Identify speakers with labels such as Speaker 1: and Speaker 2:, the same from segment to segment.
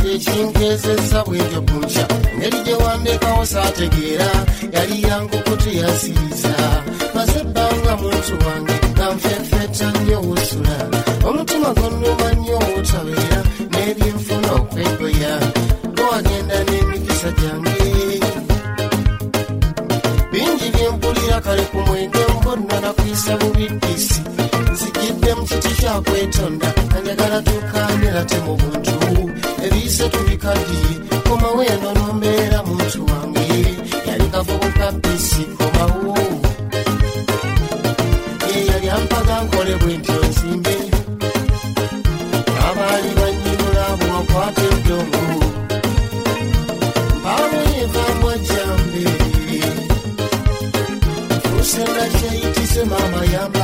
Speaker 1: ekinkezesa bwekyo kunkya engeri gye wandekawo saategeera yali yangu kutuyasiriza maze ebbanga muntu wange nga nfefeta nnyo wusula omutima gonnuma nnyo otabeera n'ebyenfuna okwegoya lwagenda n'emikisa gyange bingi byempulira kale ku mwenge mbonna nakwisa bubiddisi nzigidde mu kiti kyakwetonda kanjagala tukaanira te mu buntu ebiyise tubikaddiye komawo eno nombeera muntu wange yali kavubuka bisi komawo yeyali ampaga nkole bwentyo nzimbe abaali banyinula bwakwata eddongo mpaawo yevaamu ajjambe nfuusenga kyeyitize maama yamba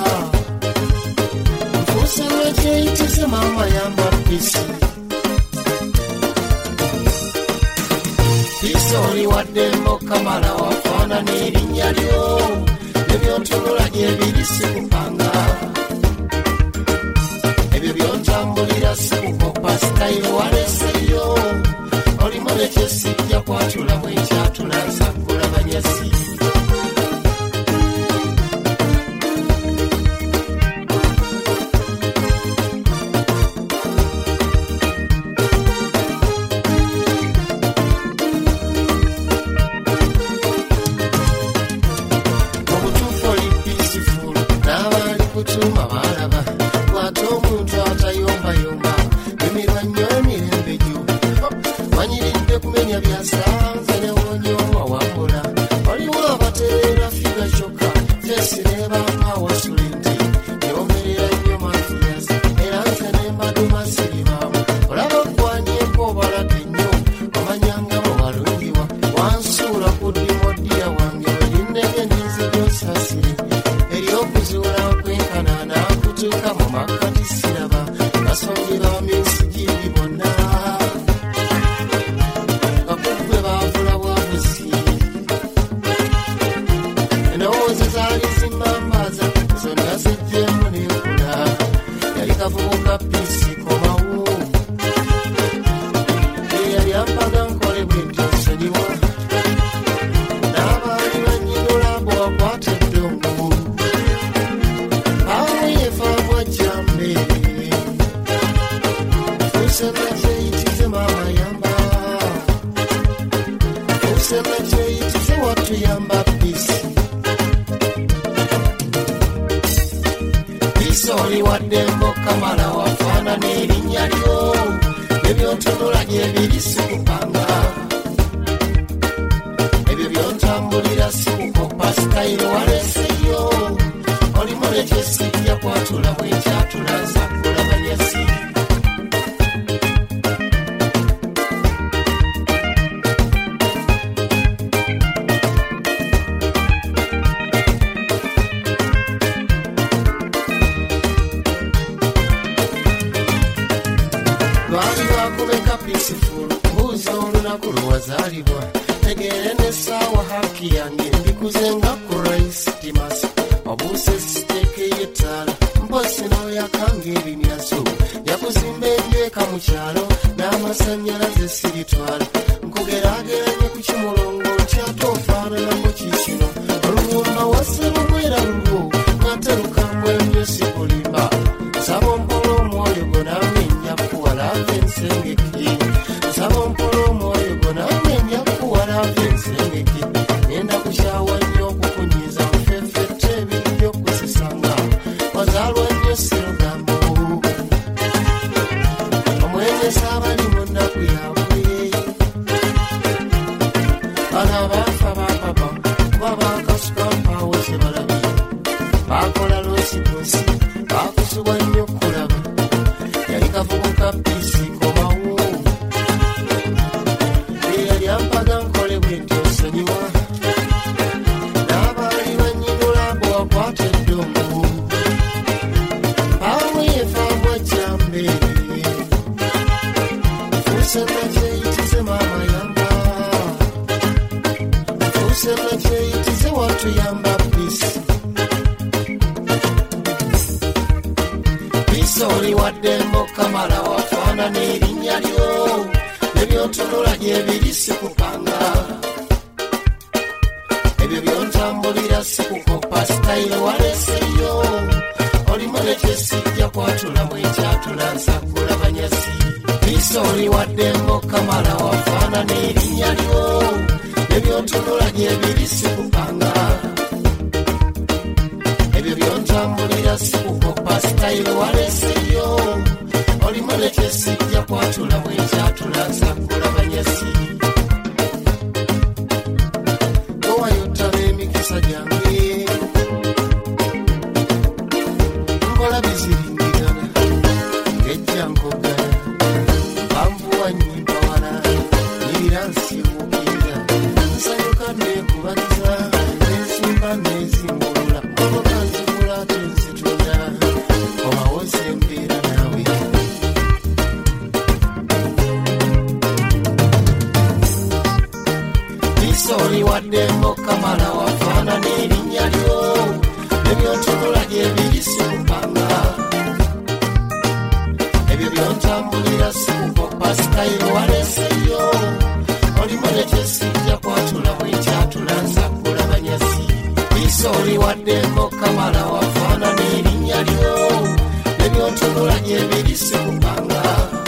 Speaker 1: nfuusenga kyeyitize maama yamba bisi Pisoli wadde mbokamala wafaanana erinnya lyo ebyontunula gyebiri sikupanga ebyo byontambulira sikukopa sitayiro waleseyo olimu nekyesijja kwatula bwenkyatula nsaggula banyasi kutuma balaba kwata omuntu atayombayomba emirwanyo emirembe gyo wanyiridde kumenya byasanze newonyo wawambula waliwo abateera figa kyokka fesi nebamba wasulenti newomerera nnyo mafiyas era nze nembaduma siribaamu olaba gwanyeko obalage nnyo omanyanga mu balungiwa wansuula ku ddimodiya wange werinege ninzigyosasire eryokuzuula kutuka mu makati siraba basongira misigiri bonna bakubwe bavula bwabuzi endowooza zaali zimambaza zonna zijjemu nekula yali kavubuka pisi komawo eyali ampaga nkole bwentyo nsonyiwa n'abaali banyinula bwakwata eddongo Fusema kyeyitize maama yamba Fusema kyeyitize watuyamba pisi Pisoli wadde mbokamala wafaanana erinnya lyo ebyontunula gyebiri sikupanga ebyo byontambulira sikukopa sitayiro waleseyo olimu nekyesijja kwatula bwenkyatula nsaggula banyasi lwali lwakubeka pisifulu mbuuza olunaku lwazaalibwa tegere n'essaawa haki yange mbikuze nga ku raisitimasi obuuse siteeke y'ettaala mposi n'oyakanga ebimyaso yakuzimba enjeka mu kyalo n'amasannyalaze siritwala nkugeraageranye ku kimulongo nkyate ofaananamu kiikino olugumba wasserugwera lulwo ngaterukambw ennyo sikulimba nsaba ompola omwoyo go nange nyakuwalava ensengeki nsaba ompola omwoyo go nange nyakuwalava ensengeki nenda kukyawa nnyo okukunyiza nfefette ebiri okuzisanga wazaalwa nnyo sirugambo omwenyesa abali mu nnaku yaabwe bana baafa bapapa babakasuka mpaawo zebalabye bakola losiposi bakusubwa nnyo kulaba yali kavubuka pisi komawo eyali ampaga nkole bwentyo nsonyiwa n'abaali banyinula bwakwata eddongo mpaawo yevaamu ajjambe fusema kyeyitize maama yamba fusema kyeyitize watuyamba pisi Pisoli wadde mbokamala wafaanana erinnya lyo nebyotunula gyebiri sikupanga ebyo byontambulira sikukopa style waleseyo olimu nekyesijja kwatula mwekyatula nsagula banyasi bisoli waddembo kamala wafaanana erinnya lyo nebyotunula gyebiri sikupanga ebyo byontambulira sikukopa style waleseyo olimu nekyesijja kwatula mwekyatula nsagula banyasi owayotaba emikisa gyange nkola biziringirana ngejja nkogala banvuwa nnyimba wala nyirira nsibuukirira nsanyuka neekubaliza nensimba nezimbulula motoka nzigula ate nzitunda omawoze embeera naawe bisoli waddembo kamala wafaanana erinnya lyo nebyotunula gyebiri sikupanga ebyo byontambulira sikukopa style waleseyo olimu nekyesijja kwatula bwekyatula nsagula banyasi bisoli waddembo kamala wafaanana erinnya lyo nebyotunula gyebiri sikupanga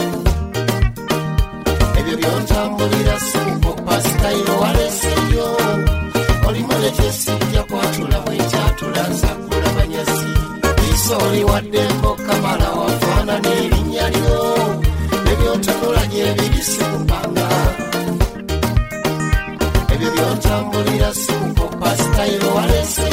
Speaker 1: ebyo byontambulira sikukopa style waleseyo olimu nekyesijja kwatula bwekyatula nsagula banyasi bisoli waddembo kamala wafaanana erinnya lyo nebyotunula gyebiri sikupanga ebyo byontambulira sikukopa style walese